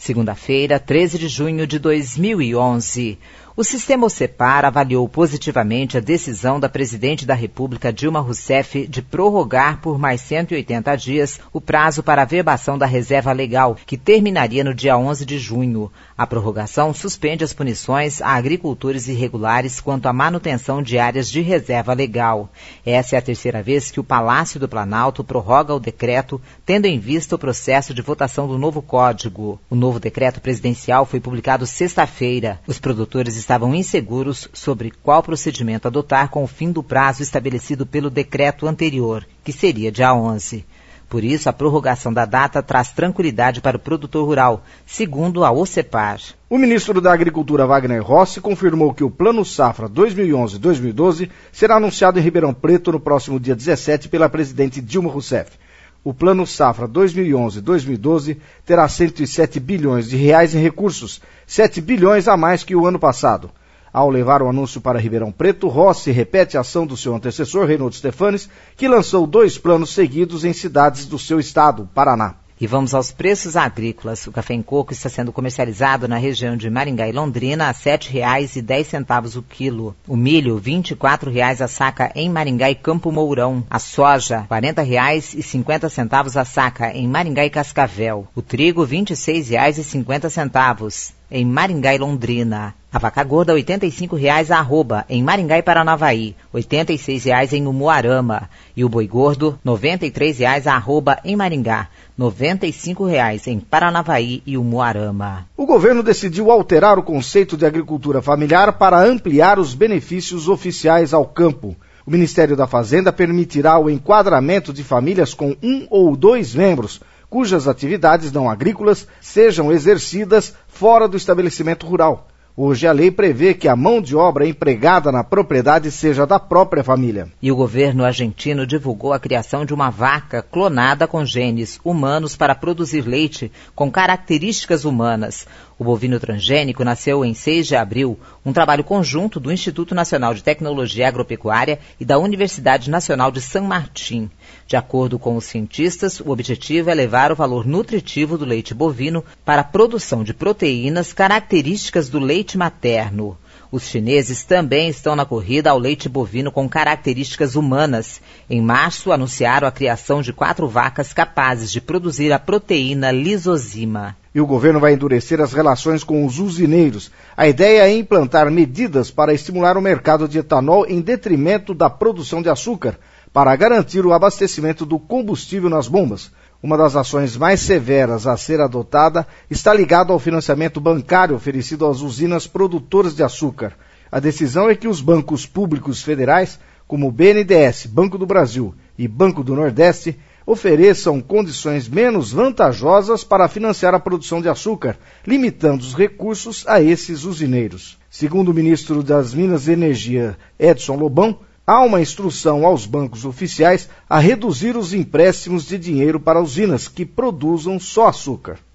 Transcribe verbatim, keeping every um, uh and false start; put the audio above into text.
Segunda-feira, treze de junho de dois mil e onze. O sistema OCEPAR avaliou positivamente a decisão da presidente da República, Dilma Rousseff, de prorrogar por mais cento e oitenta dias o prazo para a verbação da reserva legal, que terminaria no dia onze de junho. A prorrogação suspende as punições a agricultores irregulares quanto à manutenção de áreas de reserva legal. Essa é a terceira vez que o Palácio do Planalto prorroga o decreto, tendo em vista o processo de votação do novo Código. O novo decreto presidencial foi publicado sexta-feira. Os produtores estavam inseguros sobre qual procedimento adotar com o fim do prazo estabelecido pelo decreto anterior, que seria dia onze. Por isso, a prorrogação da data traz tranquilidade para o produtor rural, segundo a OCEPAR. O ministro da Agricultura, Wagner Rossi, confirmou que o Plano Safra dois mil e onze a dois mil e doze será anunciado em Ribeirão Preto no próximo dia dezessete pela presidente Dilma Rousseff. O Plano Safra dois mil e onze a dois mil e doze terá cento e sete bilhões de reais em recursos, sete bilhões a mais que o ano passado. Ao levar o anúncio para Ribeirão Preto, Rossi repete a ação do seu antecessor, Reinaldo Stefanes, que lançou dois planos seguidos em cidades do seu estado, Paraná. E vamos aos preços agrícolas. O café em coco está sendo comercializado na região de Maringá e Londrina a sete reais e dez centavos o quilo. O milho, vinte e quatro reais a saca em Maringá e Campo Mourão. A soja, quarenta reais e cinquenta centavos a saca em Maringá e Cascavel. O trigo, vinte e seis reais e cinquenta centavos em Maringá e Londrina. A vaca gorda, oitenta e cinco reais a arroba, em Maringá e Paranavaí, oitenta e seis reais em Umuarama. E o boi gordo, noventa e três reais a arroba, em Maringá, noventa e cinco reais em Paranavaí e Umuarama. O governo decidiu alterar o conceito de agricultura familiar para ampliar os benefícios oficiais ao campo. O Ministério da Fazenda permitirá o enquadramento de famílias com um ou dois membros, cujas atividades não agrícolas sejam exercidas fora do estabelecimento rural. Hoje a lei prevê que a mão de obra empregada na propriedade seja da própria família. E o governo argentino divulgou a criação de uma vaca clonada com genes humanos para produzir leite com características humanas. O bovino transgênico nasceu em seis de abril, um trabalho conjunto do Instituto Nacional de Tecnologia Agropecuária e da Universidade Nacional de San Martín. De acordo com os cientistas, o objetivo é levar o valor nutritivo do leite bovino para a produção de proteínas características do leite materno. Os chineses também estão na corrida ao leite bovino com características humanas. Em março, anunciaram a criação de quatro vacas capazes de produzir a proteína lisozima. E o governo vai endurecer as relações com os usineiros. A ideia é implantar medidas para estimular o mercado de etanol em detrimento da produção de açúcar, para garantir o abastecimento do combustível nas bombas. Uma das ações mais severas a ser adotada está ligada ao financiamento bancário oferecido às usinas produtoras de açúcar. A decisão é que os bancos públicos federais, como o B N D E S, Banco do Brasil e Banco do Nordeste, ofereçam condições menos vantajosas para financiar a produção de açúcar, limitando os recursos a esses usineiros. Segundo o ministro das Minas e Energia, Edson Lobão, há uma instrução aos bancos oficiais a reduzir os empréstimos de dinheiro para usinas que produzam só açúcar.